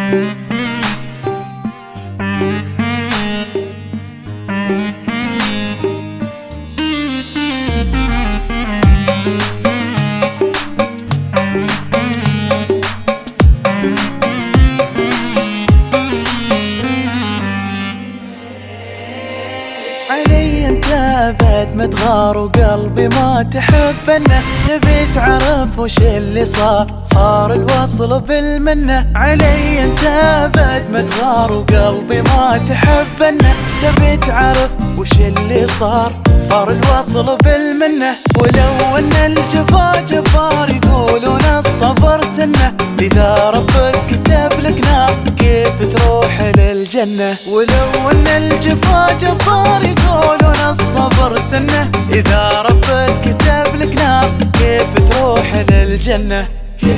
علي انت بعد ما تغار وقلبي ما تحبنا، تبي تعرف وش اللي صار الوصل بالمنة. علي انت بعد ما تغار وقلبي ما تحبنا، تبي تعرف وش اللي صار الوصل بالمنة. ولو ان الجفا جبار يقولون الصبر سنة، إذا ربك كتب لك نار كيف تروح للجنة. ولو ان الجفا جبار يقولون الصبر سنة، إذا ربك كتب لك نار كيف تروح للجنة.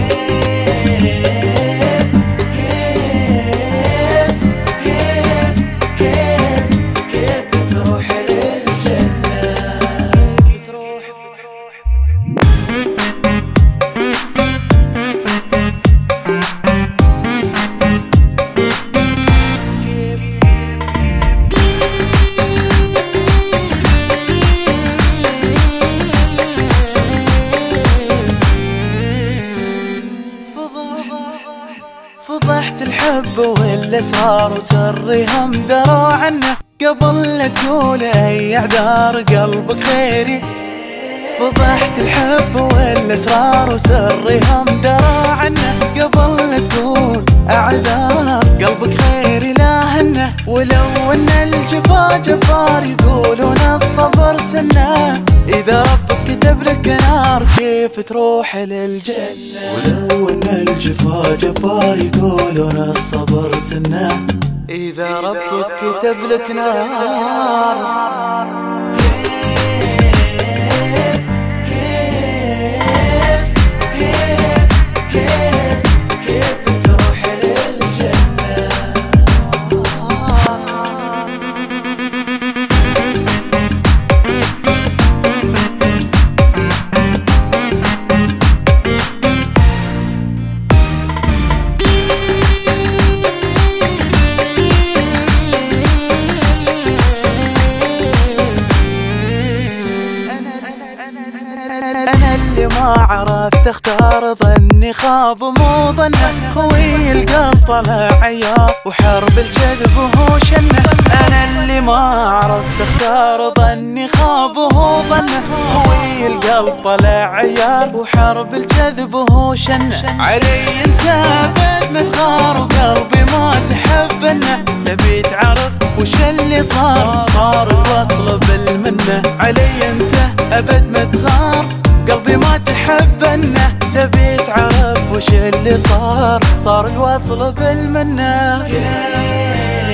فضحت الحب والاسرار وسرهم دروا عنه، قبل لا تقول اي اعذار قلبك خيري. فضحت الحب والاسرار وسرهم دروا عنه، قبل لا تقول اعذار قلبك خيري لا هنه. ولو ان الجفا جبار يقولون الصبر سنه، إذا ربك كتب لك نار كيف تروح للجنة. ولو ان الجفا جبار يقولون الصبر سنة، إذا ربك كتب لك نار أنا اللي ما عرفت اختار ظني خاب مو ظنه، خوي القلب طلع عيار وحرب الجذب وهو شنه. أنا اللي ما عرفت اختار ظني خاب وهو ظنه، خوي القلب طلع عيار وحرب الجذب وهو شنه. علي انت بعد ما تغار وقلبي ما تحبنا، تبي تعرف وش اللي صار الوصل بالمنة. علي انت ابد ما تغار قلبي ما تحبنا، تبي تعرف وش اللي صار الوصل بالمنة.